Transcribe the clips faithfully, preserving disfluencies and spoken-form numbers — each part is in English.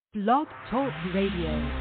Blog Talk Radio.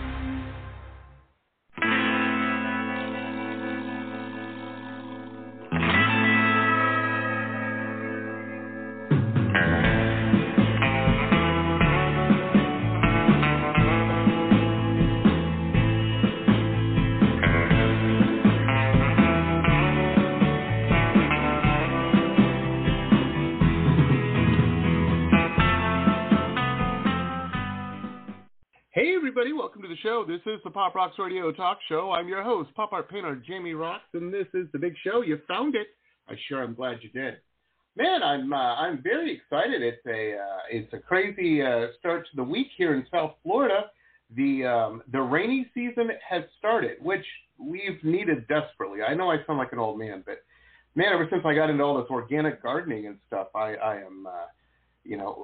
Welcome to the show. This is the Pop Rocks Radio Talk Show. I'm your host, Pop Art Painter Jamie Rocks, and this is the big show. You found it. I sure am glad you did. Man, I'm uh, I'm very excited. It's a uh, it's a crazy uh, start to the week here in South Florida. The um, the rainy season has started, which we've needed desperately. I know I sound like an old man, but man, ever since I got into all this organic gardening and stuff, I I am uh, you know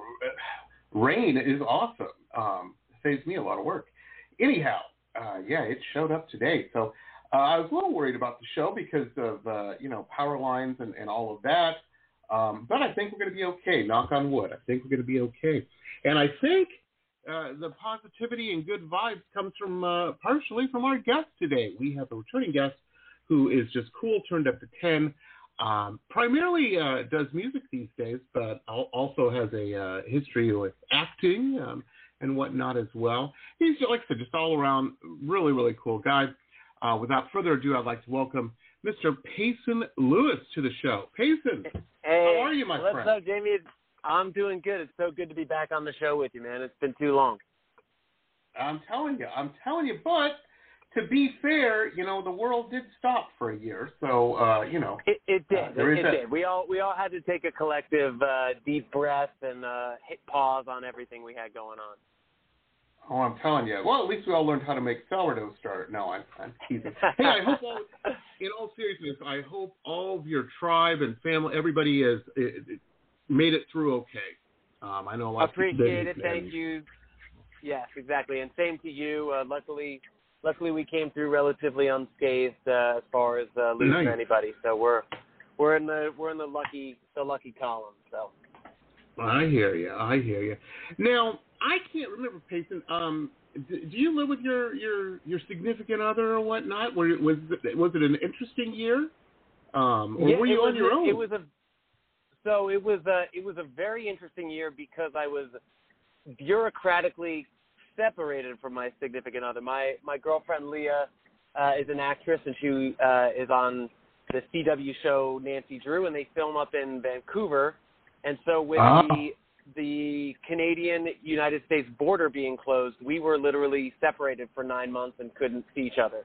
rain is awesome. Um, saves me a lot of work. Anyhow, uh, yeah, it showed up today. So uh, I was a little worried about the show because of, uh, you know, power lines and, and all of that. Um, but I think we're going to be okay. Knock on wood. I think we're going to be okay. And I think uh, the positivity and good vibes comes from uh, partially from our guest today. We have a returning guest who is just cool, turned up to ten. Um, primarily uh, does music these days, but also has a uh, history with acting. Um, and whatnot as well. He's, like I said, just all around really, really cool guy. Uh, without further ado, I'd like to welcome Mister Payson Lewis to the show. Payson, hey, how are you, my what's friend? What's up, Jamie? I'm doing good. It's so good to be back on the show with you, man. It's been too long. I'm telling you. I'm telling you. But to be fair, you know, the world did stop for a year. So, uh, you know. It, it did. Uh, there it is it that. did. We all, we all had to take a collective uh, deep breath and uh, hit pause on everything we had going on. Oh, I'm telling you. Well, at least we all learned how to make sourdough starter. No, I'm, I'm teasing. Hey, I hope, all, in all seriousness, I hope all of your tribe and family, everybody has it, it made it through okay. Um, I know a lot Appreciate of people it. Thank you. Yes, exactly. And same to you. Uh, luckily, luckily we came through relatively unscathed uh, as far as uh, losing nice. anybody. So we're we're in the we're in the lucky the lucky column. So. I hear you. I hear you. Now, I can't remember, Payson. Um, do, do you live with your, your, your significant other or whatnot? Was it, was it an interesting year, um, or yeah, were you on your a, own? It was a so it was a it was a very interesting year because I was bureaucratically separated from my significant other. My my girlfriend Leah uh, is an actress, and she uh, is on the C W show Nancy Drew, and they film up in Vancouver. And so with oh. the the Canadian-United States border being closed, we were literally separated for nine months and couldn't see each other.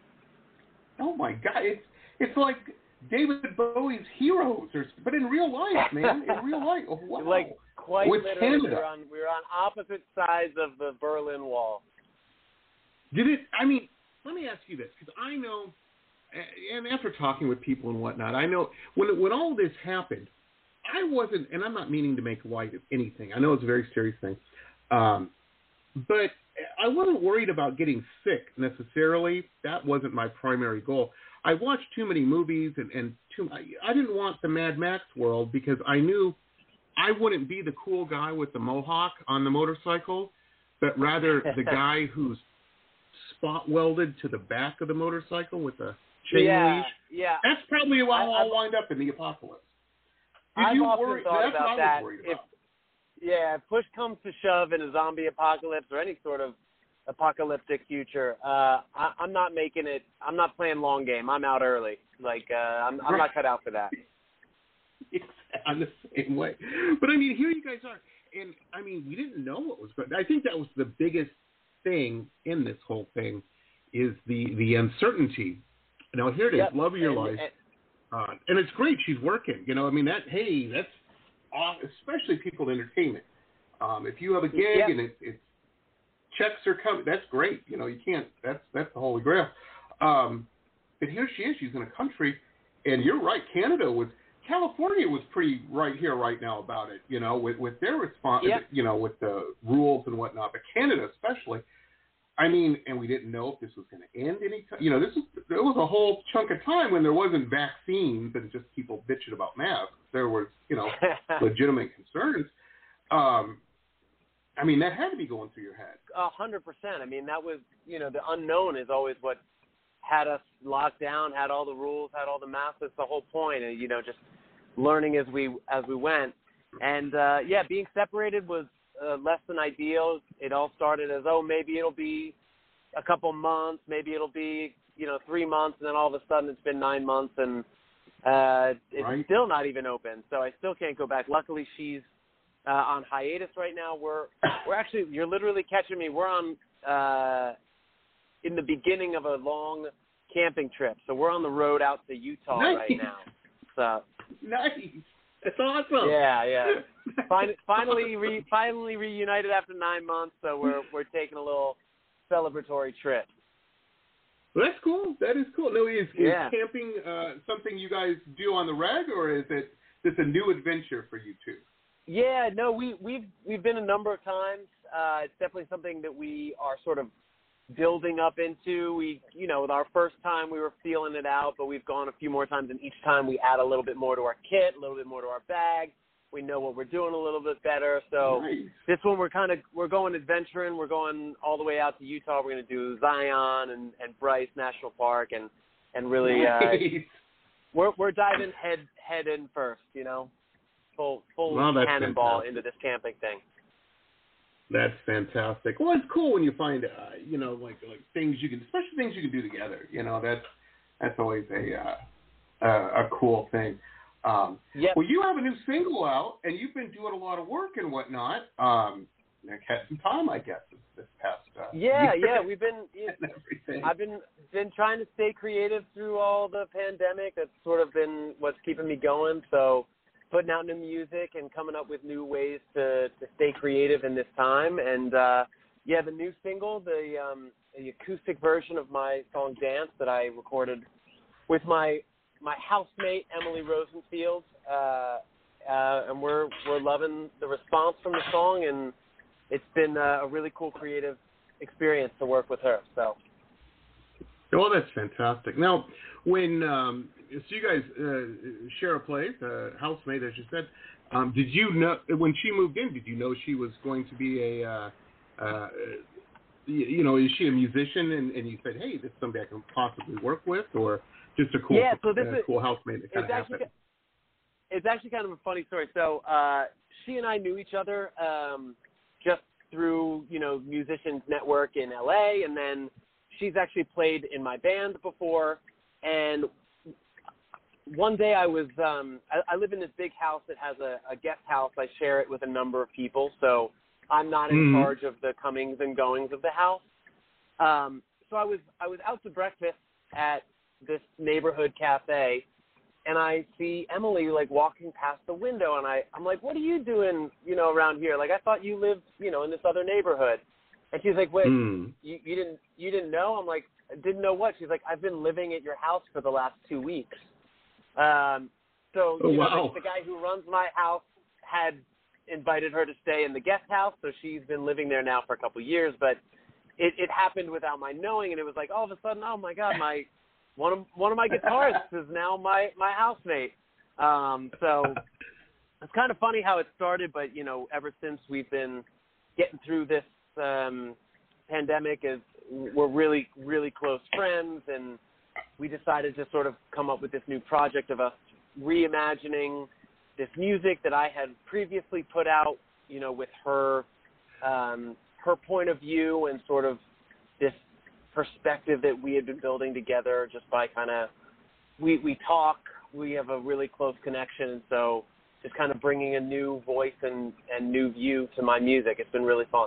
Oh, my God. It's, it's like David Bowie's Heroes, or, but in real life, man. In real life. Oh, wow. Like, quite with literally, Canada. we were, on, we were on opposite sides of the Berlin Wall. Did it, I mean, let me ask you this, because I know, and after talking with people and whatnot, I know when when all this happened, I wasn't, and I'm not meaning to make light of anything. I know it's a very serious thing. Um, but I wasn't worried about getting sick necessarily. That wasn't my primary goal. I watched too many movies, and, and too, I, I didn't want the Mad Max world because I knew I wouldn't be the cool guy with the mohawk on the motorcycle, but rather the guy who's spot welded to the back of the motorcycle with a chain yeah, leash. Yeah, That's probably how I'll I, wind up in the apocalypse. Did I've you often worry? thought That's about what I that. was worried If, about. yeah, if push comes to shove in a zombie apocalypse or any sort of apocalyptic future, uh, I, I'm not making it. I'm not playing long game. I'm out early. Like uh, I'm, I'm not cut out for that. I'm the same way. But I mean, here you guys are, and I mean, we didn't know what was going. I think that was the biggest thing in this whole thing, is the the uncertainty. Now here it is, yep. love of your and, life. And, Uh, and it's great she's working. You know, I mean, that, hey, that's awesome, especially people in entertainment. Um, if you have a gig yeah. and it, it checks are coming, that's great. You know, you can't, that's that's the holy grail. Um, but here she is, she's in a country, and you're right, Canada was, California was pretty right here right now about it, you know, with, with their response, yeah. you know, with the rules and whatnot. But Canada especially, I mean, and we didn't know if this was going to end any time. You know, this was, there was a whole chunk of time when there wasn't vaccines and just people bitching about masks. There was, you know, legitimate concerns. Um, I mean, that had to be going through your head. A hundred percent. I mean, that was, you know, the unknown is always what had us locked down, had all the rules, had all the masks. That's the whole point. And, you know, just learning as we, as we went. And, uh, yeah, being separated was uh, less than ideal. It all started as, oh, maybe it'll be a couple months, maybe it'll be, you know, three months, and then all of a sudden it's been nine months, and uh, it's right. still not even open. So I still can't go back. Luckily, she's uh, on hiatus right now. We're we're actually, you're literally catching me. We're on uh, in the beginning of a long camping trip, so we're on the road out to Utah nice. right now. So nice. That's awesome. Yeah, yeah. Fin- finally, re- finally reunited after nine months, so we're we're taking a little celebratory trip. Well, that's cool. That is cool. No, is, is yeah. camping uh, something you guys do on the reg, or is it just a new adventure for you two? Yeah, no, we we've we've been a number of times. Uh, it's definitely something that we are sort of building up into. We, you know, with our first time, we were feeling it out, but we've gone a few more times, and each time we add a little bit more to our kit, a little bit more to our bag. We know what we're doing a little bit better. So nice. This one, we're kind of we're going adventuring. We're going all the way out to Utah. We're going to do Zion and, and Bryce National Park, and and really, nice. uh, we're we're diving head head in first. You know, full full well, cannonball fantastic. into this camping thing. That's fantastic. Well, it's cool when you find, uh, you know, like like things you can, especially things you can do together. You know, that's that's always a uh, a, a cool thing. Um, yep. Well, you have a new single out, and you've been doing a lot of work and whatnot. Um, had some time, I guess, this, this past. Uh, yeah, year yeah, we've been. everything. I've been been trying to stay creative through all the pandemic. That's sort of been what's keeping me going. So. Putting out new music and coming up with new ways to, to stay creative in this time. And, uh, yeah, the new single, the, um, the acoustic version of my song Dance that I recorded with my my housemate, Emily Rosenfield. Uh, uh, and we're we're loving the response from the song, and it's been uh, a really cool creative experience to work with her. So. Oh, that's fantastic. Now, when um, so you guys uh, share a place, uh, housemate, as you said, um, did you know when she moved in? Did you know she was going to be a, uh, uh, you, you know, is she a musician? And, and you said, hey, this is somebody I can possibly work with, or just a cool, yeah, so this uh, is, cool housemate that kind of actually, happened? It's actually kind of a funny story. So uh, she and I knew each other um, just through, you know, Musicians Network in L A, and then she's actually played in my band before, and one day I was, um, I, I live in this big house that has a, a guest house. I share it with a number of people, so I'm not in mm-hmm. charge of the comings and goings of the house. Um, so I was, I was out to breakfast at this neighborhood cafe, and I see Emily, like, walking past the window, and I, I'm like, what are you doing, you know, around here? Like, I thought you lived, you know, in this other neighborhood. And she's like, wait, mm. you, you didn't you didn't know? I'm like, I didn't know what? She's like, I've been living at your house for the last two weeks. Um, so oh, you know, wow. the, the guy who runs my house had invited her to stay in the guest house, so she's been living there now for a couple of years. But it, it happened without my knowing, and it was like all of a sudden, oh my God, my one of one of my guitarists is now my my housemate. Um, so it's kind of funny how it started, but you know, ever since we've been getting through this um, pandemic, is we're really really close friends, and we decided to sort of come up with this new project of us reimagining this music that I had previously put out, you know, with her um, her point of view and sort of this perspective that we had been building together just by kind of, we, we talk, we have a really close connection, and so just kind of bringing a new voice and, and new view to my music. It's been really fun.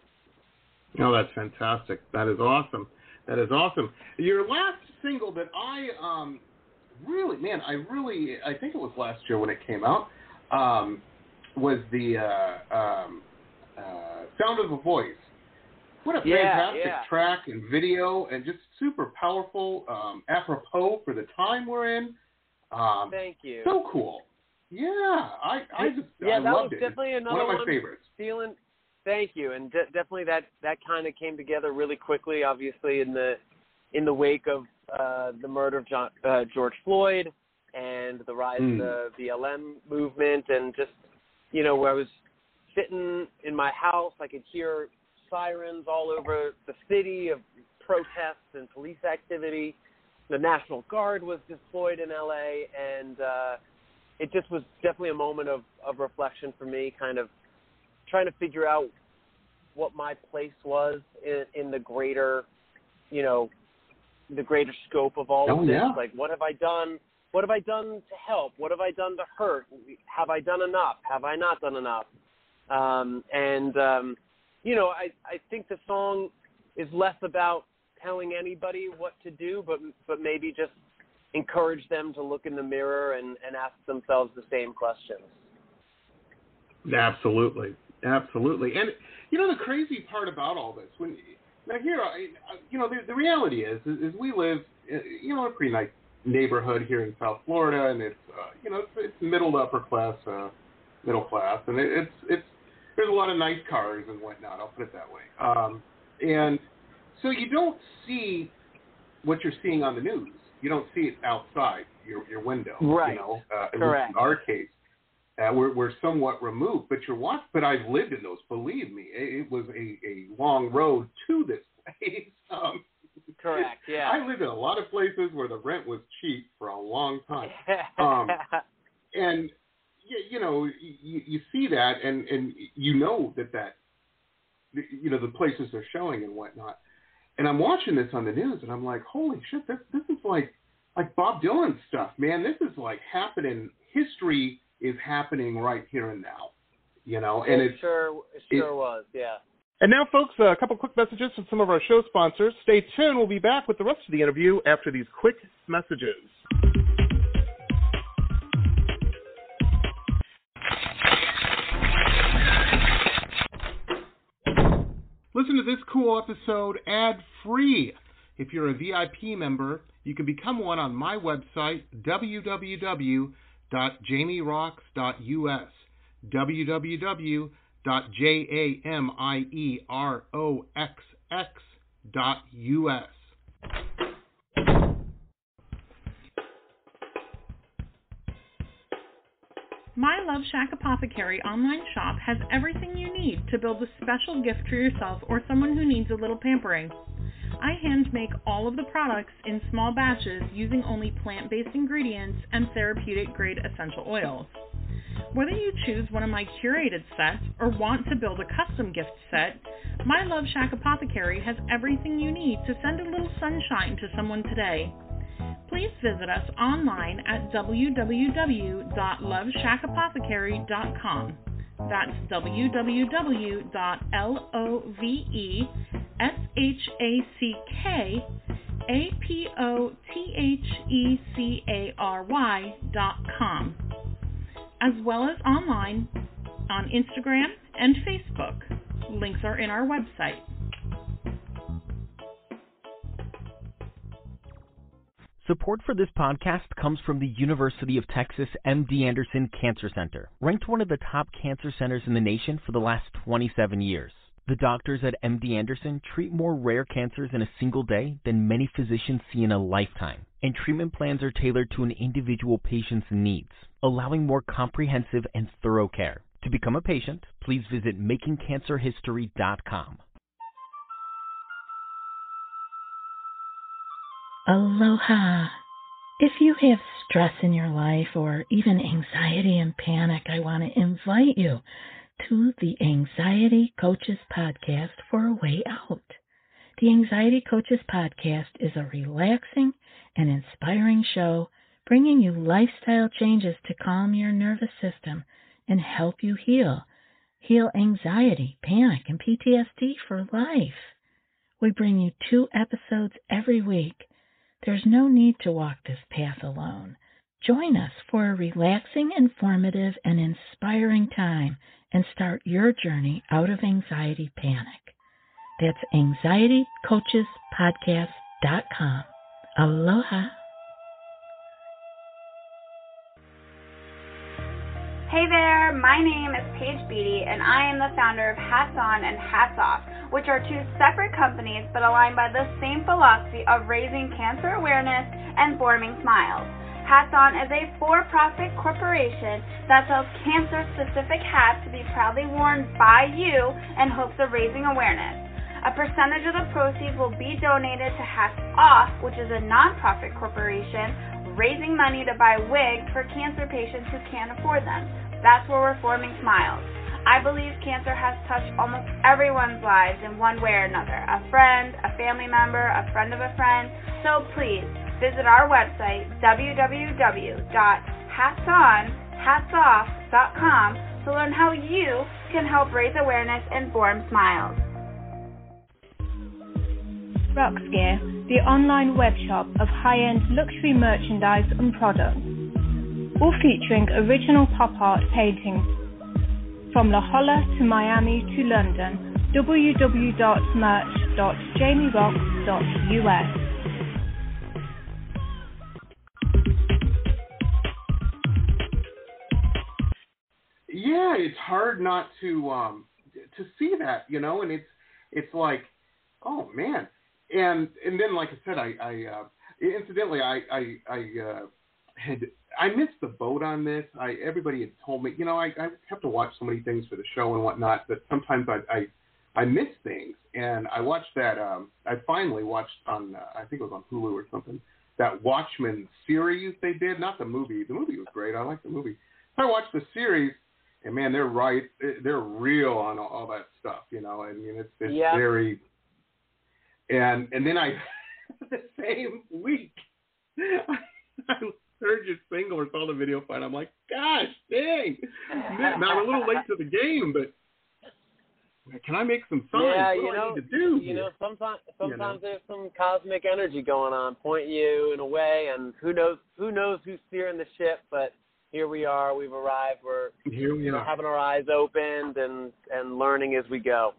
Oh, that's fantastic. That is awesome. That is awesome. Your last single that I um, really, man, I really, I think it was last year when it came out, um, was the uh, um, uh, Sound of a Voice. What a yeah, fantastic yeah. track and video, and just super powerful, um, apropos for the time we're in. Um, Thank you. So cool. Yeah, I, I just, yeah, I that loved was it. definitely It's another one of my one favorites. Feeling, thank you, and de- definitely that, that kind of came together really quickly. Obviously, in the in the wake of uh, the murder of John, uh, George Floyd and the rise mm. of the B L M movement, and just, you know, where I was sitting in my house. I could hear sirens all over the city of protests and police activity. The National Guard was deployed in L A, and uh, it just was definitely a moment of, of reflection for me, kind of trying to figure out what my place was in, in the greater, you know, the greater scope of all oh, of this. Yeah. Like, what have I done? What have I done to help? What have I done to hurt? Have I done enough? Have I not done enough? Um, and, um, you know, I, I think the song is less about telling anybody what to do, but but maybe just encourage them to look in the mirror and, and ask themselves the same questions. Absolutely. Absolutely. And, you know, the crazy part about all this, when now here, I, you know, the, the reality is, is, is we live, you know, in a pretty nice neighborhood here in South Florida, and it's, uh, you know, it's, it's middle to upper class, uh, middle class, and it, it's, it's, there's a lot of nice cars and whatnot, I'll put it that way. Um, and so you don't see what you're seeing on the news. You don't see it outside your, your window. Right. You know, uh, at Correct. least in our case. Uh, we're, we're somewhat removed, but you're watching. But I've lived in those. Believe me, it, it was a, a long road to this place. Um, Correct. Yeah. I lived in a lot of places where the rent was cheap for a long time, um, and you, you know, you, you see that, and, and you know that that you know the places they're showing and whatnot. And I'm watching this on the news, and I'm like, holy shit, this this is like like Bob Dylan stuff, man. This is like happening. History is happening right here and now, you know. And it it's, sure, it sure it, was, yeah. And now, folks, a couple quick messages from some of our show sponsors. Stay tuned. We'll be back with the rest of the interview after these quick messages. Listen to this cool episode ad-free. If you're a V I P member, you can become one on my website, w w w dot jamie rocks dot u s, w w w dot jamie rocks dot u s. My Love Shack Apothecary online shop has everything you need to build a special gift for yourself or someone who needs a little pampering. I hand make all of the products in small batches using only plant-based ingredients and therapeutic-grade essential oils. Whether you choose one of my curated sets or want to build a custom gift set, My Love Shack Apothecary has everything you need to send a little sunshine to someone today. Please visit us online at w w w dot love shack apothecary dot com. That's w w w dot love shack a p o t h e c a r y dot com, as well as online on Instagram and Facebook. Links are in our website. Support for this podcast comes from the University of Texas M D Anderson Cancer Center, ranked one of the top cancer centers in the nation for the last twenty-seven years. The doctors at M D Anderson treat more rare cancers in a single day than many physicians see in a lifetime, and treatment plans are tailored to an individual patient's needs, allowing more comprehensive and thorough care. To become a patient, please visit making cancer history dot com. Aloha. If you have stress in your life or even anxiety and panic, I want to invite you to the Anxiety Coaches Podcast for a way out. The Anxiety Coaches Podcast is a relaxing and inspiring show bringing you lifestyle changes to calm your nervous system and help you heal. Heal anxiety, panic, and P T S D for life. We bring you two episodes every week. There's no need to walk this path alone. Join us for a relaxing, informative, and inspiring time and start your journey out of anxiety panic. That's anxiety coaches podcast dot com. Aloha. Hey there, my name is Paige Beatty, and I am the founder of Hats On and Hats Off, which are two separate companies but aligned by the same philosophy of raising cancer awareness and forming smiles. Hats On is a for-profit corporation that sells cancer-specific hats to be proudly worn by you in hopes of raising awareness. A percentage of the proceeds will be donated to Hats Off, which is a non-profit corporation raising money to buy wigs for cancer patients who can't afford them. That's where we're forming Smiles. I believe cancer has touched almost everyone's lives in one way or another. A friend, a family member, a friend of a friend. So please, visit our website, w w w dot hats on hats off dot com, to learn how you can help raise awareness and form Smiles. Rox Gear, the online web shop of high-end luxury merchandise and products, all featuring original pop art paintings from La Jolla to Miami to London. w w w dot merch dot jamie rox dot u s. Yeah, it's hard not to um, to see that, you know, and it's it's like, oh man, and and then like I said, I, I uh, incidentally I I, I uh, had I missed the boat on this. I everybody had told me, you know, I, I have to watch so many things for the show and whatnot that sometimes I I, I miss things, and I watched that. Um, I finally watched on uh, I think it was on Hulu or something, that Watchmen series they did, not the movie. The movie was great. I liked the movie. So I watched the series. And man, they're right. They're real on all that stuff, you know. I mean, it's, it's yeah. very. And and then I, the same week, I heard your single or saw the video fight. I'm like, gosh, dang! Now I'm a little late to the game, but can I make some signs? Yeah, what you do know, I need to do you here? know, sometimes sometimes you know? there's some cosmic energy going on, pointing you in a way, and who knows who knows who's steering the ship, but. Here we are. We've arrived. We're Here we are. having our eyes opened and, and learning as we go.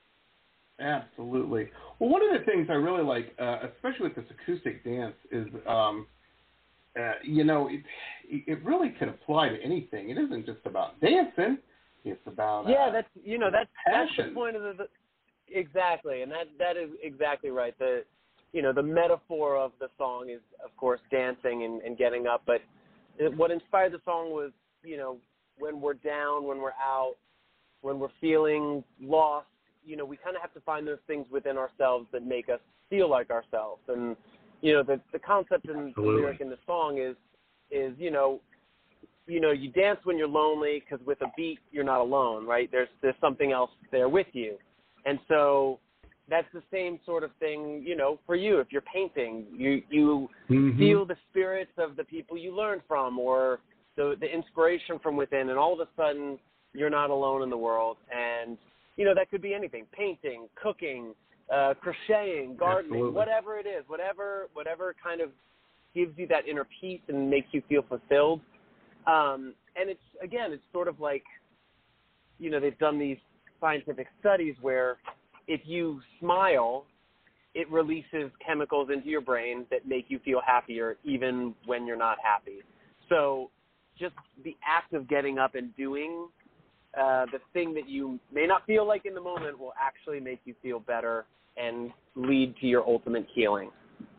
Absolutely. Well, one of the things I really like, uh, especially with this acoustic dance, is, um, uh, you know, it, it really can apply to anything. It isn't just about dancing. It's about yeah. Uh, that's you know that's passion. that's the point of the, the exactly, and that that is exactly right. The you know the metaphor of the song is of course dancing and, and getting up, but what inspired the song was, you know, when we're down, when we're out, when we're feeling lost, you know, we kind of have to find those things within ourselves that make us feel like ourselves. And, you know, the the concept in the lyric in the song is, is you know, you know, you dance when you're lonely because with a beat, you're not alone, right? There's there's something else there with you. And so that's the same sort of thing, you know, for you. If you're painting, you you mm-hmm. feel the spirits of the people you learn from or the the inspiration from within, and all of a sudden you're not alone in the world. And, you know, that could be anything, painting, cooking, uh, crocheting, gardening, Absolutely. whatever it is, whatever whatever kind of gives you that inner peace and makes you feel fulfilled. Um, and it's, again, it's sort of like, you know, they've done these scientific studies where if you smile, it releases chemicals into your brain that make you feel happier even when you're not happy. So just the act of getting up and doing uh, the thing that you may not feel like in the moment will actually make you feel better and lead to your ultimate healing.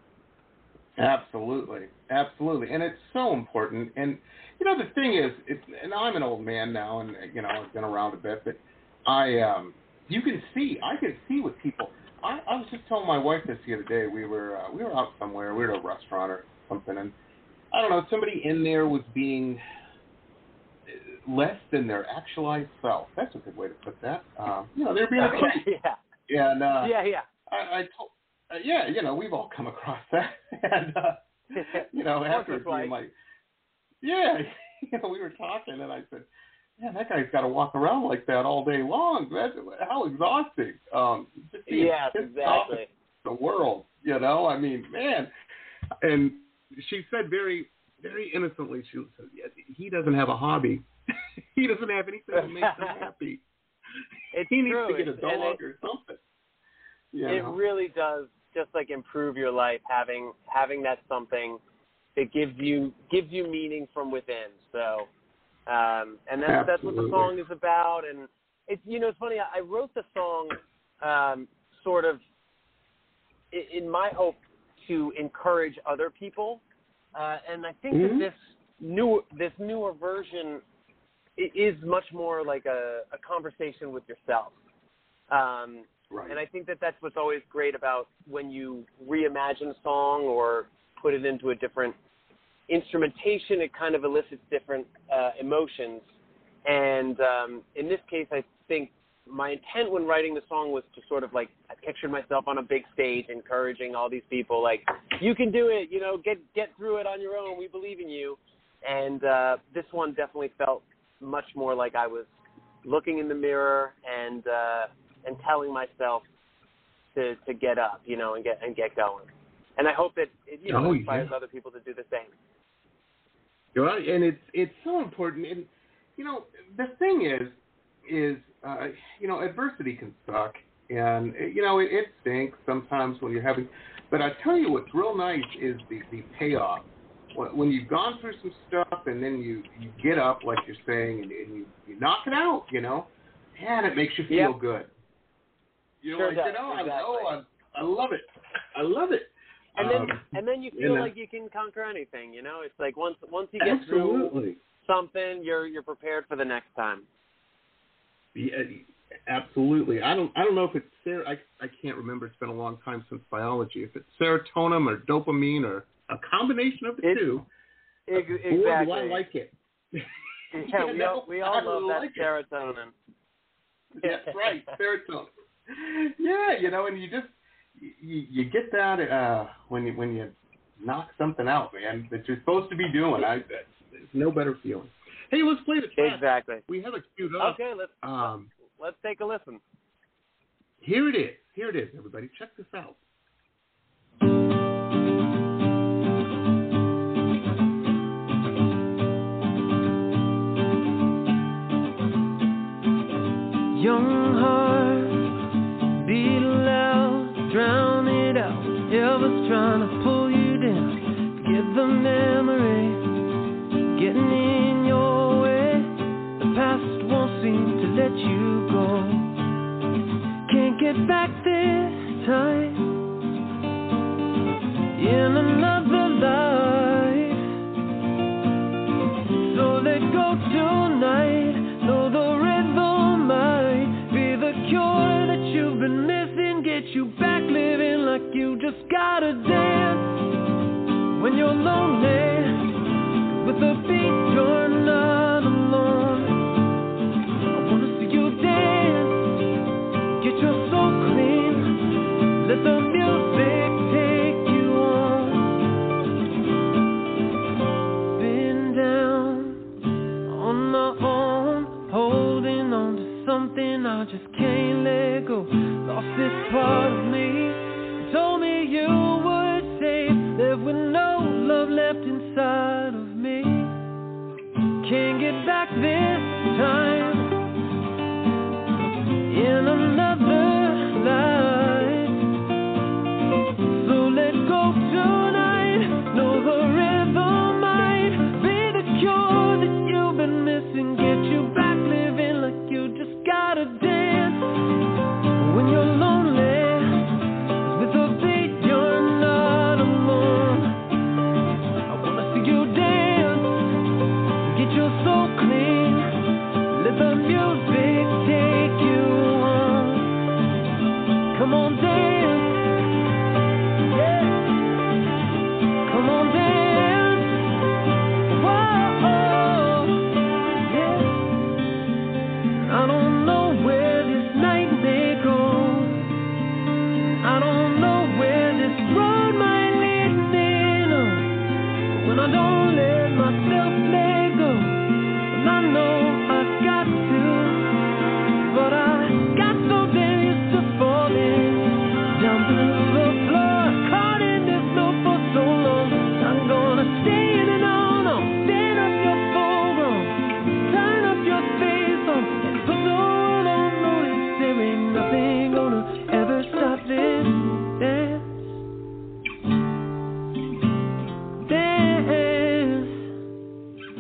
Absolutely. Absolutely. And it's so important. And, you know, the thing is, it's, and I'm an old man now, and, you know, I've been around a bit, but I um, – you can see, I can see with people. I, I was just telling my wife this the other day. We were uh, we were out somewhere. We were at a restaurant or something, and I don't know, somebody in there was being less than their actualized self. That's a good way to put that. Um, you know, they're being okay, yeah, and uh, yeah, yeah. I, I told, uh, yeah, you know, we've all come across that, and uh, you know, after being like, yeah, you know, we were talking, and I said, man, that guy's got to walk around like that all day long. That's, how exhausting. Um, just being yes, pissed exactly. off at the world, you know? I mean, man. And she said very, very innocently, she said, yeah, he doesn't have a hobby. He doesn't have anything that makes him happy. It's he true. needs to get a dog it, or something. You it know? really does just like improve your life, having having that something that gives you gives you meaning from within. So Um, and that's, that's what the song is about. And it's, you know, it's funny. I wrote the song um, sort of in my hope to encourage other people uh, and I think mm-hmm. that this new this newer version is much more like a, a conversation with yourself. Um, right. And I think that that's what's always great about when you reimagine a song or put it into a different instrumentation. It kind of elicits different uh, emotions. And um, in this case, I think my intent when writing the song was to sort of like, I pictured myself on a big stage encouraging all these people, like, you can do it, you know, get get through it on your own, we believe in you. And uh, this one definitely felt much more like I was looking in the mirror and uh, and telling myself to to get up, you know, and get and get going. And I hope that it, you know, oh, inspires yeah. other people to do the same. You're right, and it's it's so important. And you know, the thing is, is uh, you know, adversity can suck, and you know, it, it stinks sometimes when you're having. But I tell you, what's real nice is the the payoff. When you've gone through some stuff and then you, you get up, like you're saying, and, and you, you knock it out, you know, man, it makes you feel yep. good. You know, sure like, does, you know, exactly. I, oh, I, I love it. I love it. And um, then and then you feel you know, like you can conquer anything, you know? It's like once once you get absolutely. through something, you're you're prepared for the next time. Yeah, absolutely. I don't I don't know if it's ser- I I can't remember. It's been a long time since biology. If it's serotonin or dopamine or a combination of the it, two. Ex- Boy, exactly. do I like it. Yeah, we all, we all love that like serotonin. That's right, serotonin. Yeah, you know, and you just you, you get that uh, when you when you knock something out, man, that you're supposed to be doing. I there's no better feeling. Hey, let's play the track. Exactly. We have it queued up. Okay, let's um, let's take a listen. Here it is. Here it is, everybody. Check this out. Young heart, beat loud, drown it out. Whatever's trying to pull you down, forget the memory getting in your way. The past won't seem to let you go. Can't get back this time in another life. So let go tonight. Know the rhythm might be the cure that you've been missing. Get you back living like you just gotta dance when you're lonely. With a beat, you're not alone. I wanna see you dance. Get your soul clean. Let the music take you on. Been down on my own, holding on to something I just can't let go. Lost this part of me. You told me you would safe, live with no love left inside of me. Can't get back this time in another life. So let go tonight. Know the rhythm might be the cure that you've been missing. Get you back living like you just gotta dance when you're lonely. With a beat, you're not alone. I wanna see you dance. Get your soul clean. Let the music take you on. Come on, dance. Yeah. Come on, dance. Whoa. Yeah. I don't know where this night may go. I don't know where this road might lead me. No. When I don't let myself let go. I know I've got to, but I got so damn used to falling down to the floor, caught in this loop for so long. I'm gonna stand and on, on, stand up your full grown, turn up your face on, and put the world on notice. There ain't nothing gonna ever stop this dance, dance.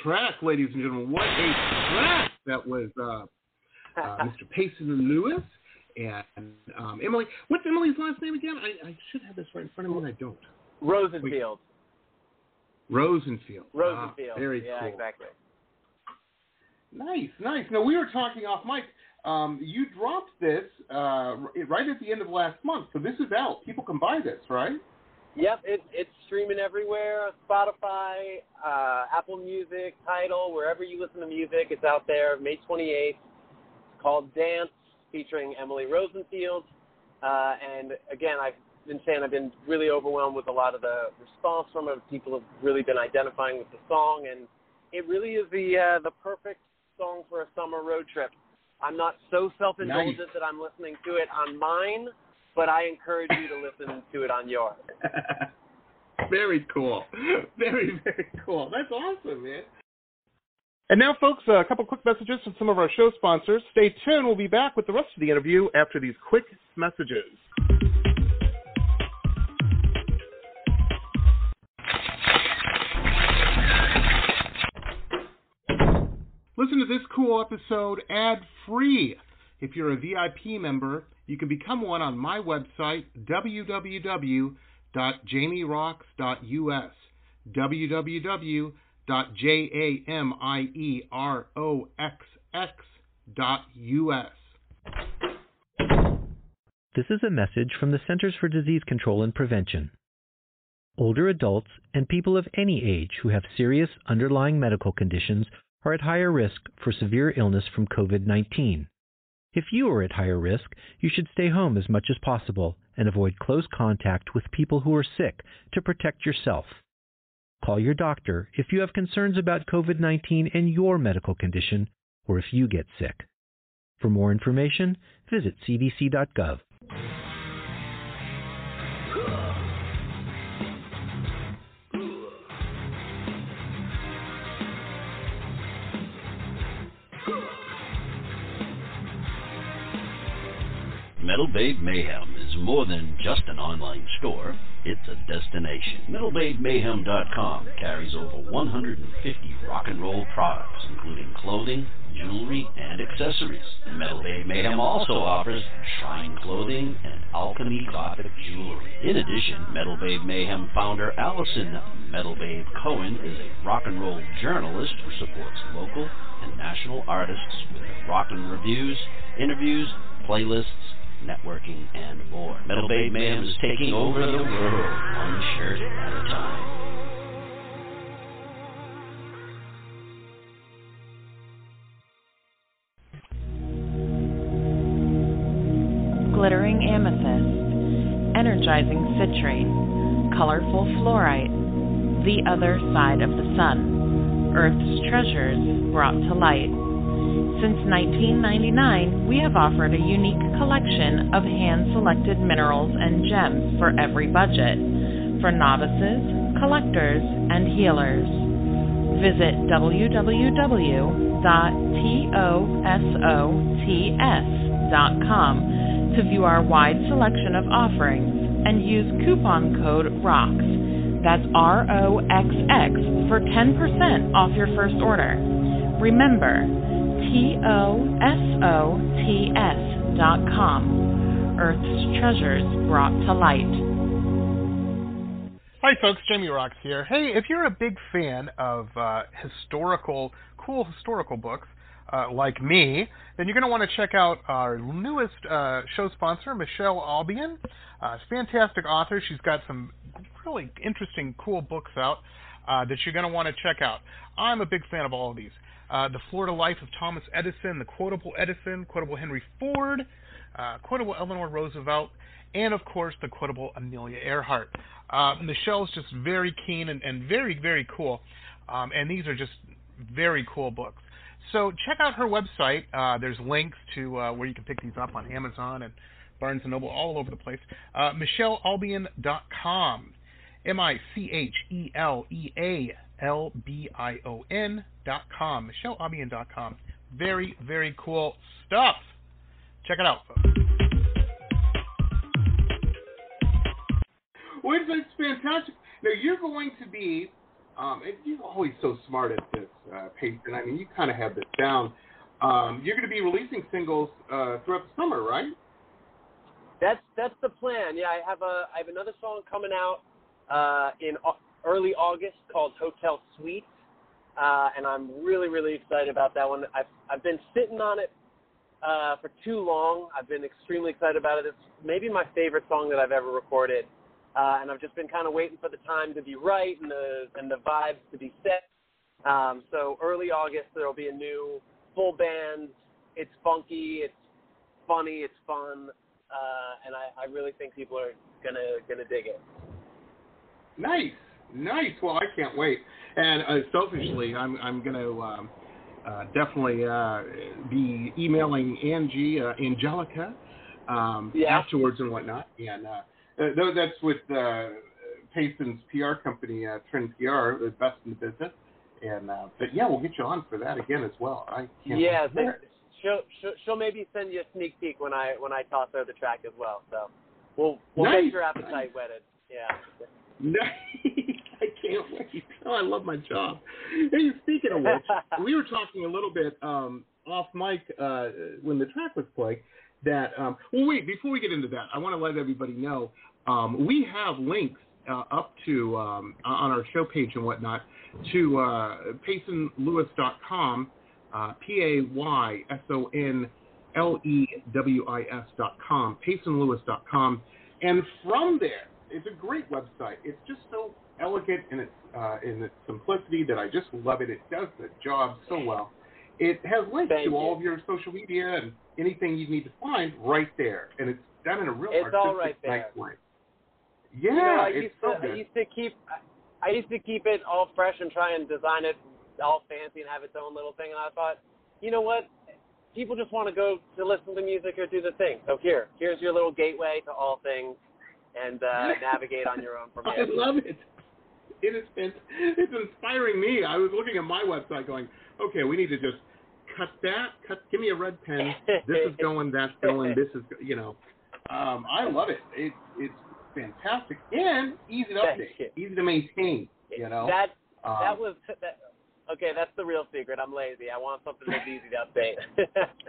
track, ladies and gentlemen. What a track that was, uh, uh, Mister Payson Lewis and um, Emily. What's Emily's last name again? I, I should have this right in front of me, and I don't. Rosenfield. Wait. Rosenfield. Rosenfield. Ah, very yeah, cool. exactly. Nice, nice. Now, we were talking off mic. Um, you dropped this uh, right at the end of last month, so this is out. People can buy this, right? Yep, it, it's streaming everywhere, Spotify, uh, Apple Music, Tidal, wherever you listen to music, it's out there, May twenty-eighth. It's called Dance, featuring Emily Rosenfield. Uh, and, again, I've been saying I've been really overwhelmed with a lot of the response from it. People have really been identifying with the song, and it really is the uh, the perfect song for a summer road trip. I'm not so self-indulgent nice. that I'm listening to it on mine, but I encourage you to listen to it on yours. Very cool. Very, very cool. That's awesome, man. And now, folks, a couple quick messages from some of our show sponsors. Stay tuned. We'll be back with the rest of the interview after these quick messages. Listen to this cool episode ad-free. If you're a V I P member, you can become one on my website, w w w dot jamie rocks dot u s, w w w dot jamie rocks dot u s. This is a message from the Centers for Disease Control and Prevention. Older adults and people of any age who have serious underlying medical conditions are at higher risk for severe illness from COVID nineteen. If you are at higher risk, you should stay home as much as possible and avoid close contact with people who are sick to protect yourself. Call your doctor if you have concerns about COVID nineteen and your medical condition, or if you get sick. For more information, visit c d c dot gov. Metal Babe Mayhem is more than just an online store, it's a destination. metal babe mayhem dot com carries over one hundred fifty rock and roll products, including clothing, jewelry, and accessories. Metal Babe Mayhem also offers shrine clothing and alchemy gothic jewelry. In addition, Metal Babe Mayhem founder Allison Metal Babe Cohen is a rock and roll journalist who supports local and national artists with rock and reviews, interviews, playlists, networking, and more. Metal Babe Mayhem is taking over the world, one shirt at a time. Glittering amethyst, energizing citrine, colorful fluorite, the other side of the sun, Earth's treasures brought to light. Since nineteen ninety-nine, we have offered a unique collection of hand-selected minerals and gems for every budget, for novices, collectors, and healers. Visit w w w dot tosots dot com to view our wide selection of offerings and use coupon code ROXX, that's R O X X, for ten percent off your first order. Remember, T O S O T S dot com. Earth's treasures brought to light. Hi folks, Jamie Rocks here. Hey, if you're a big fan of uh, historical, cool historical books, uh, like me, then you're going to want to check out our newest uh, show sponsor, Michelle Albion. Uh, fantastic author. She's got some really interesting, cool books out uh, that you're going to want to check out. I'm a big fan of all of these. Uh, the Florida Life of Thomas Edison, the Quotable Edison, Quotable Henry Ford, uh, Quotable Eleanor Roosevelt, and, of course, the Quotable Amelia Earhart. Uh, Michelle's just very keen and, and very, very cool, um, and these are just very cool books. So check out her website. Uh, there's links to uh, where you can pick these up on Amazon and Barnes and Noble, all over the place. Uh, Michelle Albion dot com, M I C H E L E A L B I O N dot com, Michelle Albion dot com. Very, very cool stuff. Check it out, folks. Well, it's fantastic. Now, you're going to be Um, and you're always so smart at this, uh, Payson. I mean, you kind of have this down. Um, you're going to be releasing singles uh, throughout the summer, right? That's that's the plan. Yeah, I have a I have another song coming out uh, in au- early August called Hotel Suite, uh, and I'm really really excited about that one. I've I've been sitting on it uh, for too long. I've been extremely excited about it. It's maybe my favorite song that I've ever recorded, uh, and I've just been kind of waiting for the time to be right and the and the vibes to be set. Um, so early August there will be a new full band. It's funky. It's funny. It's fun. Uh, and I, I really think people are gonna gonna dig it. Nice, nice. Well, I can't wait. And uh, selfishly, I'm I'm gonna um, uh, definitely uh, be emailing Angie, uh, Angelica, um, yeah. afterwards and whatnot. And uh, though that's with uh, Payson's P R company, uh, Trend P R, the best in the business. And uh, but yeah, we'll get you on for that again as well. I can't yeah. wait. She'll, she'll she'll maybe send you a sneak peek when I when I toss her the track as well. So we'll we'll nice. get your appetite nice. whetted. Yeah. Nice. I can't wait. Oh, I love my job. Hey, speaking of which, we were talking a little bit um, off mic uh, when the track was playing. That um, well, wait. Before we get into that, I want to let everybody know um, we have links uh, up to um, on our show page and whatnot to uh, payson lewis dot com. Uh, P A Y S O N L E W I S dot com, payson lewis dot com. And from there, it's a great website. It's just so elegant in its, uh, in its simplicity that I just love it. It does the job so well. It has links Thank to you. all of your social media and anything you need to find right there. And it's done in a real it's artistic, all right there. nice way. Yeah, you know, I it's used so to, good. I used to keep I used to keep it all fresh and try and design it all fancy and have its own little thing, and I thought, you know what? People just want to go to listen to music or do the thing. So here, here's your little gateway to all things, and uh, navigate on your own from here. I love it. It is it's, it's inspiring me. I was looking at my website going, okay, we need to just cut that, cut. Give me a red pen. This is going, that's going, this is, you know. Um, I love it. It. It's fantastic and easy to update, easy to maintain, you know. That, um, that was... That, Okay, that's the real secret. I'm lazy. I want something that's easy to update.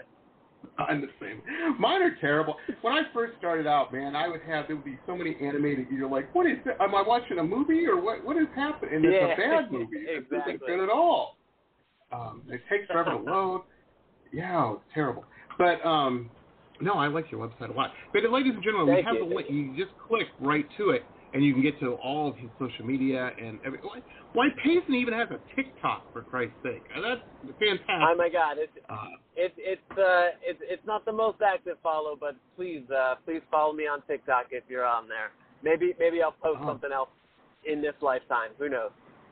I'm the same. Mine are terrible. When I first started out, man, I would have, there would be so many animated, you're like, what is that? Am I watching a movie or what? What is happening? And yeah, it's a bad movie. Exactly. It isn't good at all. Um, it takes forever to load. Yeah, it's terrible. But, um, no, I like your website a lot. But, ladies and gentlemen, Thank we have you. the link. You just click right to it. And you can get to all of his social media and every. Why, why Payson even has a TikTok, for Christ's sake? That's fantastic. Oh my God, it's uh, it's it's uh it's it's not the most active follow, but please uh please follow me on TikTok if you're on there. Maybe maybe I'll post oh. something else in this lifetime. Who knows?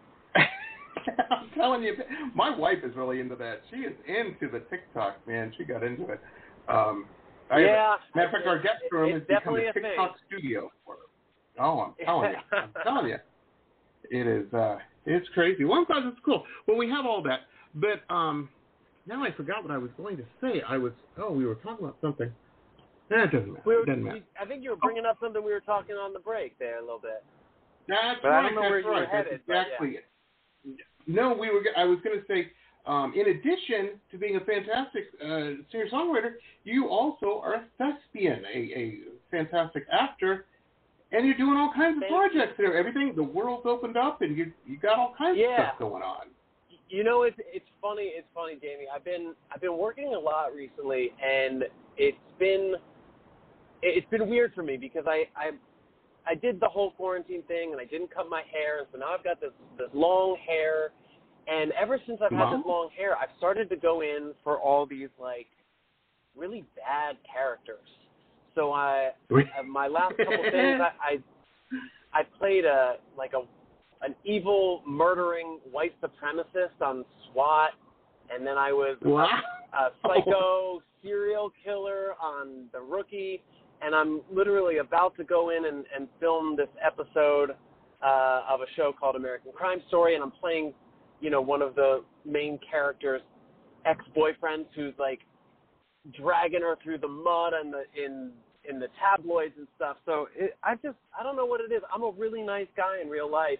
I'm telling you, my wife is really into that. She is into the TikTok, man. She got into it. Um, I yeah. A, matter of fact, our guest room has become a a TikTok thing. studio for her. Oh, I'm telling you. I'm telling you. It is, uh, it's crazy. One class is cool. Well, we have all that. But um, now I forgot what I was going to say. I was, oh, we were talking about something. That doesn't matter. We were, it doesn't matter. I think you were bringing oh. up something we were talking on the break there a little bit. That's but right. I don't know that's where you right. were headed. That's exactly yeah. it. No, we were. I was going to say, um, in addition to being a fantastic uh, singer-songwriter, you also are a thespian, a, a fantastic actor. And you're doing all kinds of Thank projects there. Everything, the world's opened up, and you you got all kinds yeah. of stuff going on. You know, it's it's funny. It's funny, Jamie. I've been I've been working a lot recently, and it's been it's been weird for me because I I I did the whole quarantine thing, and I didn't cut my hair, and so now I've got this this long hair, and ever since I've had wow. this long hair, I've started to go in for all these like really bad characters. So I, uh, my last couple things, I, I, I played a like a, an evil murdering white supremacist on SWAT, and then I was wow. a, a psycho serial killer on The Rookie, and I'm literally about to go in and, and film this episode uh, of a show called American Crime Story, and I'm playing, you know, one of the main characters' ex-boyfriends who's like dragging her through the mud and the in in the tabloids and stuff. So it, I just I don't know what it is. I'm a really nice guy in real life,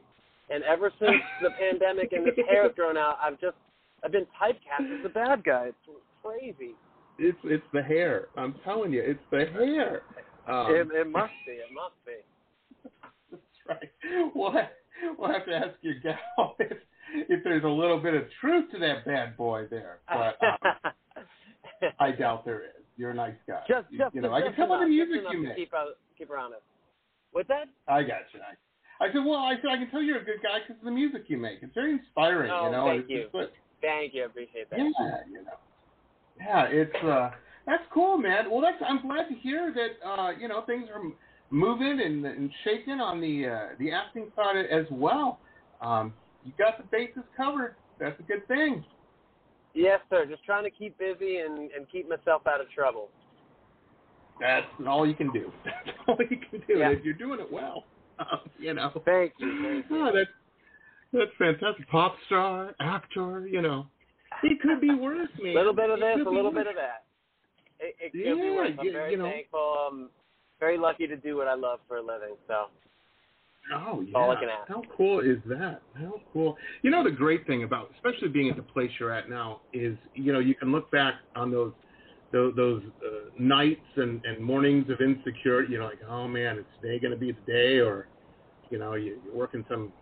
And ever since the pandemic and this hair has grown out, I've just I've been typecast as the bad guy. It's crazy. It's it's the hair. I'm telling you, it's the hair. Um, it, it must be. It must be. That's right. We'll have, we'll have to ask your gal if, if there's a little bit of truth to that bad boy there. But um, I doubt there is. You're a nice guy. Just, you, just, you know, just I can tell by the music enough you to make. Keep, uh, keep her honest. What's that? I got you. I, I said, well, I said I can tell you're a good guy because of the music you make. It's very inspiring. Oh, you know, thank it's you. Just, but, thank you. I appreciate that. Yeah, you know. Yeah, it's uh, that's cool, man. Well, that's I'm glad to hear that uh, you know things are moving and, and shaking on the uh, the acting side as well. Um, you got the bases covered. That's a good thing. Yes, sir. Just trying to keep busy and, and keep myself out of trouble. That's all you can do. That's all you can do. Yeah. And you're doing it well. Um, you know. Thank you. Thank you. Oh, that's that's fantastic. Pop star, actor. You know, it could be worse, man. A little bit of It this, could a little be bit worse. of that. It, it could Yeah, be worse. I'm you, very you know. thankful. I'm very lucky to do what I love for a living. So. Oh, yeah. All I can ask. How cool is that? How cool. You know, the great thing about, especially being at the place you're at now, is, you know, you can look back on those those, those uh, nights and, and mornings of insecurity. You know, like, oh, man, is today going to be the day? Or, you know, you, you're working some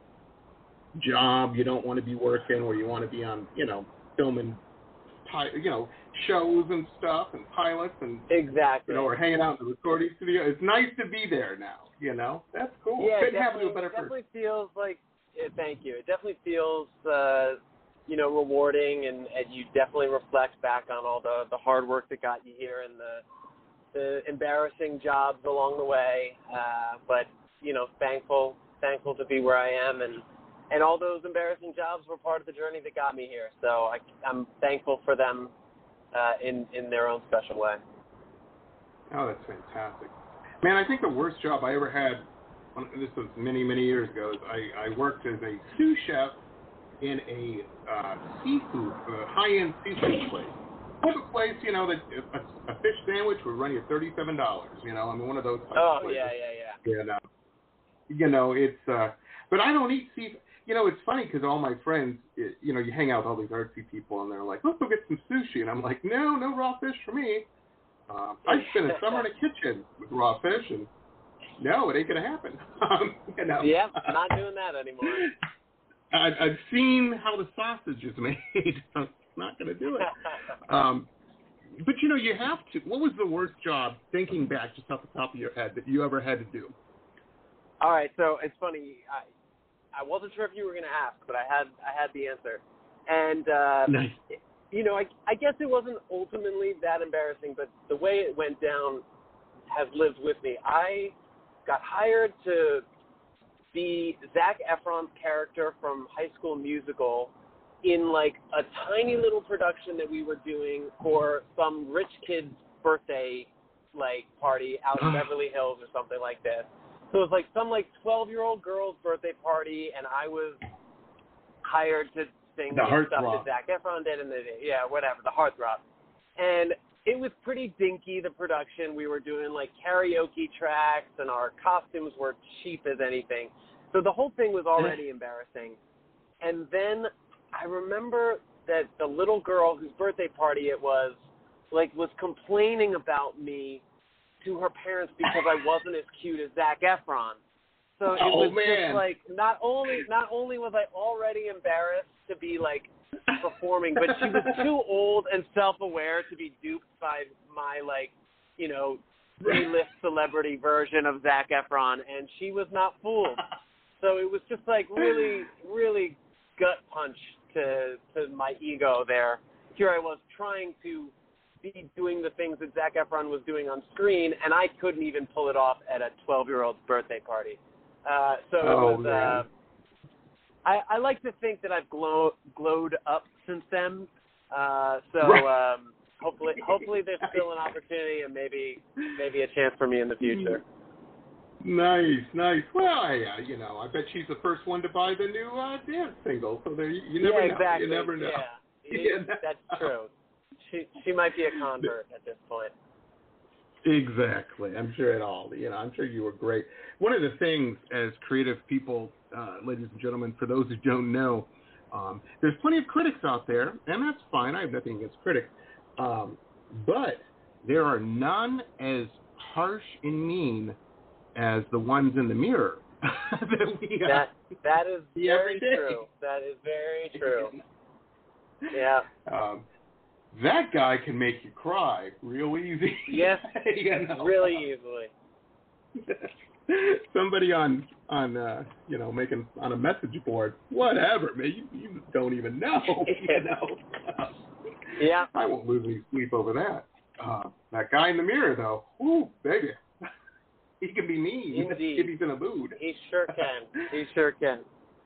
job you don't want to be working, or you want to be on, you know, filming, you know, shows and stuff and pilots and, exactly. you know, or hanging out in the recording studio. It's nice to be there now. You know, that's cool. Yeah, Couldn't it happen to definitely, a better it definitely person. feels like, yeah, thank you. It definitely feels, uh, you know, rewarding, and, and you definitely reflect back on all the, the hard work that got you here and the the embarrassing jobs along the way. Uh, but, you know, thankful thankful to be where I am, and, and all those embarrassing jobs were part of the journey that got me here. So I, I'm thankful for them uh, in, in their own special way. Oh, that's fantastic. Man, I think the worst job I ever had, this was many, many years ago, is I, I worked as a sous chef in a uh, seafood, uh, high-end seafood place. Type of place, you know, that a, a fish sandwich would run you thirty-seven dollars, you know, I mean, one of those types Oh, of places. yeah, yeah, yeah. You know, you know, it's, uh, but I don't eat seafood. You know, it's funny because all my friends, it, you know, you hang out with all these artsy people and they're like, let's go get some sushi. And I'm like, no, no raw fish for me. Uh, I spent a summer in a kitchen with raw fish, and no, it ain't going to happen. Um, you know. Yeah, not doing that anymore. I, I've seen how the sausage is made. I'm not going to do it. Um, but, you know, you have to. What was the worst job, thinking back just off the top of your head, that you ever had to do? All right, so it's funny. I I wasn't sure if you were going to ask, but I had I had the answer. And, uh, nice. you know, I, I guess it wasn't ultimately that embarrassing, but the way it went down has lived with me. I got hired to be Zac Efron's character from High School Musical in, like, a tiny little production that we were doing for some rich kid's birthday, like, party out in Beverly Hills or something like this. So it was, like, some, like, twelve-year-old girl's birthday party, and I was hired to sing the the stuff heartthrob. that Zac Efron did, and the, yeah, whatever, the heartthrob. And it was pretty dinky, the production. We were doing, like, karaoke tracks, and our costumes were cheap as anything. So the whole thing was already embarrassing. And then I remember that the little girl whose birthday party it was, like, was complaining about me to her parents because I wasn't as cute as Zac Efron. So it oh, was man. just like, not only not only was I already embarrassed to be, like, performing, but she was too old and self-aware to be duped by my, like, you know, A-list celebrity version of Zac Efron, and she was not fooled. So it was just, like, really, really gut punch to to my ego there. Here I was trying to be doing the things that Zac Efron was doing on screen, and I couldn't even pull it off at a twelve-year-old's birthday party. Uh, so it oh, was, man. uh, I, I like to think that I've glow, glowed up since then. Uh, so um, hopefully, hopefully there's still an opportunity and maybe maybe a chance for me in the future. Nice, nice. Well, yeah, you know, I bet she's the first one to buy the new uh, dance single. So there, you, you never yeah, know. exactly. You never know. Yeah, You that's true. She she might be a convert at this point. Exactly. I'm sure it all, you know, I'm sure you were great. One of the things as creative people, uh, ladies and gentlemen, for those who don't know, um, there's plenty of critics out there, and that's fine. I have nothing against critics. Um, but there are none as harsh and mean as the ones in the mirror. that, we, uh, that that is very day. true. That is very true. Yeah. Um, that guy can make you cry real easy. Yes, you know? really easily. Somebody on on uh, you know making on a message board, whatever, man. You, you don't even know. You know. Yeah. I won't lose any sleep over that. Uh, that guy in the mirror, though, ooh, baby, he can be mean Indeed. if he's in a mood. He sure can. He sure can.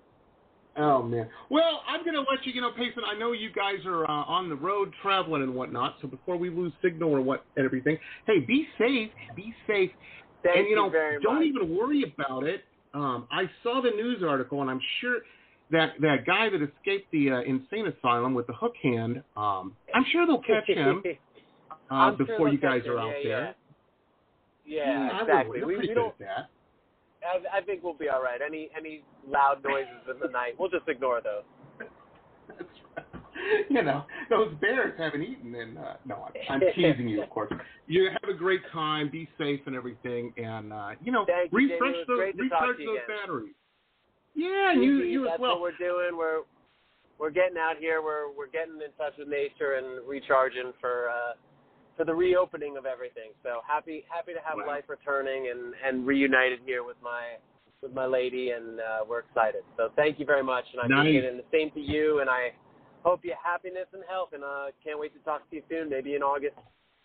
Oh, man. Well, I'm going to let you, you know, Payson, I know you guys are uh, on the road traveling and whatnot, so before we lose signal or what and everything, hey, be safe. Be safe. Thank and, you know, you very don't much. even worry about it. Um, I saw the news article, and I'm sure that that guy that escaped the uh, insane asylum with the hook hand, um, I'm sure they'll catch him uh, before sure you guys him. are out yeah, there. Yeah, yeah yeah exactly. I we, appreciate we don't, that. I, I think we'll be all right. Any any loud noises in the night, we'll just ignore those. That's right. You know, those bears haven't eaten, and uh, no, I'm, I'm teasing you, of course. You have a great time, be safe and everything, and uh, you know, Thank you, refresh Jamie. those Great to refresh talk to you those again. batteries. Yeah, and you Indeed, you as that's well. what we're doing. We're we're getting out here. We're we're getting in touch with nature and recharging for uh, for the reopening of everything. So happy happy to have Wow. life returning and, and reunited here with my with my lady, and uh, we're excited. So thank you very much, and I Nice. appreciate it. And the same to you. And I hope you happiness and health. And uh, can't wait to talk to you soon, maybe in August.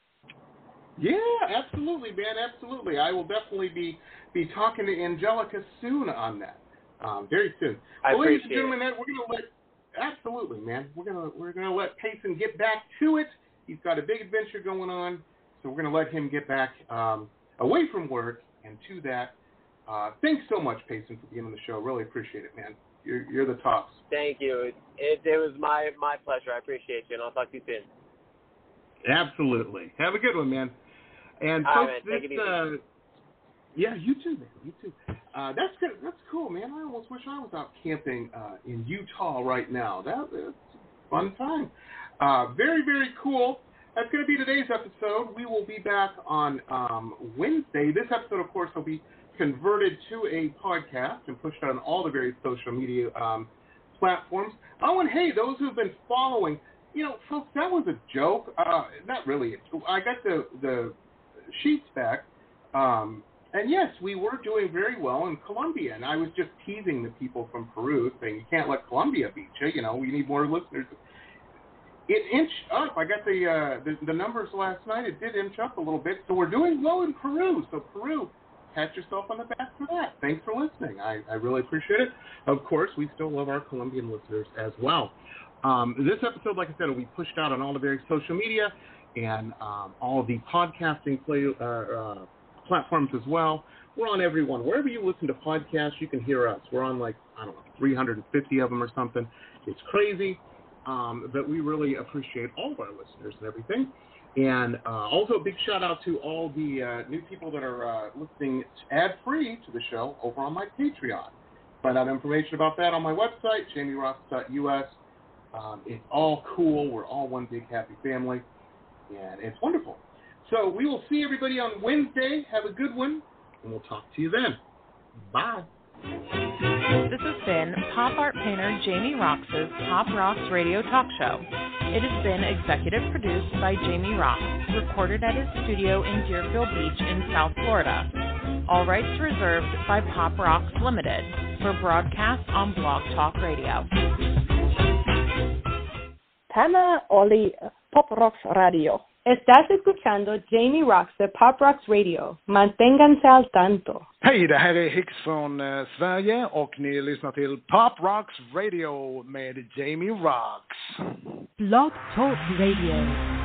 Yeah, absolutely, man, absolutely. I will definitely be be talking to Angelica soon on that. Um, very soon. I well, ladies and appreciate gentlemen, that we're gonna let absolutely, man. We're gonna we're gonna let Payson get back to it. He's got a big adventure going on, so we're gonna let him get back um, away from work and to that. Uh, thanks so much, Payson, for being on the show. Really appreciate it, man. You're you're the tops. Thank you. It, it, it was my my pleasure. I appreciate you, and I'll talk to you soon. Absolutely. Have a good one, man. And All folks, right, man. Take this it easy. uh, yeah, you too, man. You too. Uh, that's good. That's cool, man. I almost wish I was out camping uh, in Utah right now. That is a fun time. Uh, very, very cool. That's going to be today's episode. We will be back on um, Wednesday. This episode, of course, will be converted to a podcast and pushed on all the various social media um, platforms. Oh, and hey, those who've been following, you know, folks, that was a joke. Uh, not really. I got the the sheets back. Um, And yes, we were doing very well in Colombia, and I was just teasing the people from Peru, saying you can't let Colombia beat you. You know, we need more listeners. It inched up. I got the, uh, the the numbers last night. It did inch up a little bit, so we're doing well in Peru. So Peru, pat yourself on the back for that. Thanks for listening. I, I really appreciate it. Of course, we still love our Colombian listeners as well. Um, this episode, like I said, will be pushed out on all the various social media and um, all of the podcasting play. Uh, uh, platforms as well. We're on every one. Wherever you listen to podcasts, you can hear us. We're on like, I don't know, three hundred fifty of them or something. It's crazy, um, but we really appreciate all of our listeners and everything. And uh, also a big shout out to all the uh, new people that are uh, listening ad-free to the show over on my Patreon. Find out information about that on my website, jamie ross dot u s. Um, it's all cool. We're all one big happy family, and it's wonderful. So we will see everybody on Wednesday. Have a good one, and we'll talk to you then. Bye. This has been pop art painter Jamie Roxx's Pop Rocks Radio Talk Show. It has been executive produced by Jamie Roxx, recorded at his studio in Deerfield Beach in South Florida. All rights reserved by Pop Rocks Limited for broadcast on Blog Talk Radio. Tana Oli, Pop Rocks Radio. Estás escuchando Jamie Roxx de Pop Rocks Radio. Manténganse al tanto. Hej, det här är Hicks från eh, Sverige och ni lyssnar till Pop Rocks Radio med Jamie Roxx. Blog Talk Radio.